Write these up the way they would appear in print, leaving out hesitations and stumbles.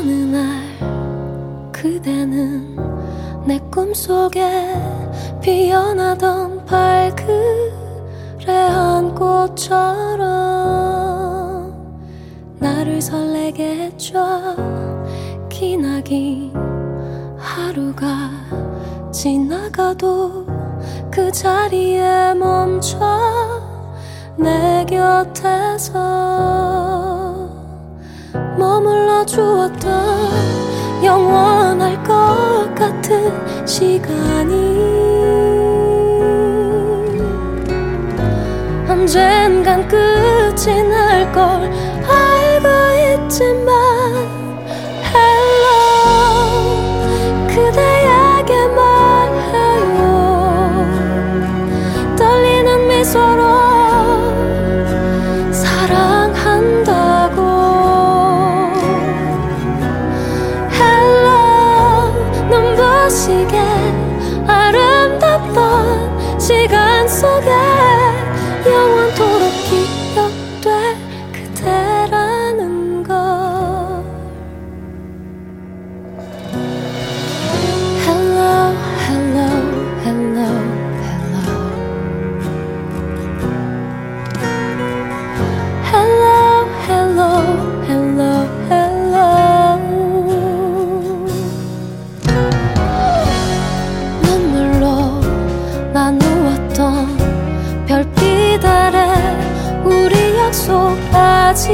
어느 날 그대는 내 꿈속에 피어나던 발그레한 꽃처럼 나를 설레게 해줘. 기나긴 하루가 지나가도 그 자리에 멈춰 내 곁에서 머물러 주었던 영원할 것 같은 시간이 언젠간 끝이 날 걸 알고 있지만 Hello 그대에게 말해요. 떨리는 미소로 사랑한다고. Hello 눈부시게 아름답던 시간 속에 영원토록 기억될 그대라는 걸. Hello, hello, hello, hello. Hello, hello, hello, hello. 눈물로 나누었던 별빛 아래 우리 약속 아직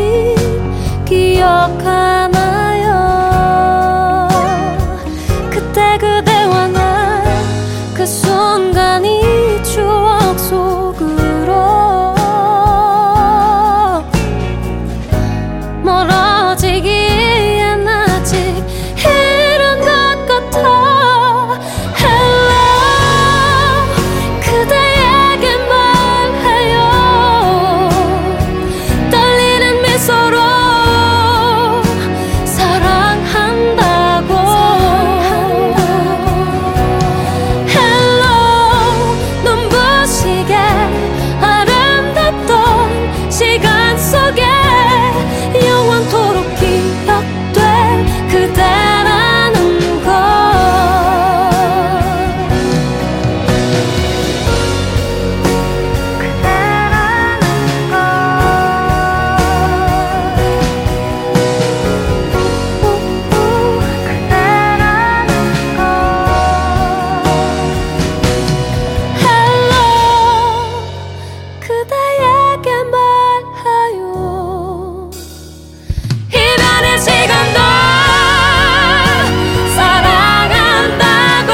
기억하나요? 그때 그대와 나 그 순간이 추억 속으로 멀어지기엔 아직 이른 것 같아. Hello 그대에게 말해요. 떨리는 미소로 사랑한다고. Hello 눈부시게 아름답던 시간 속에 영원토록 기억될 그대라는 걸. Hello 그대에게 말해요. 이별의 시간도 사랑한다고.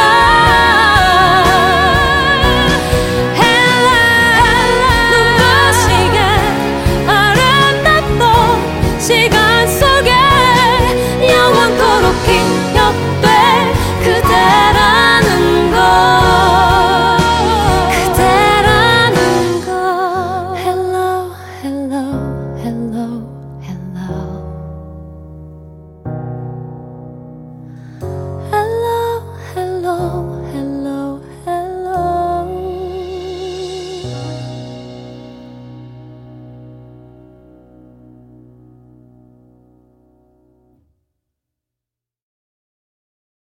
Hello 눈부시게 아름답던 시간 속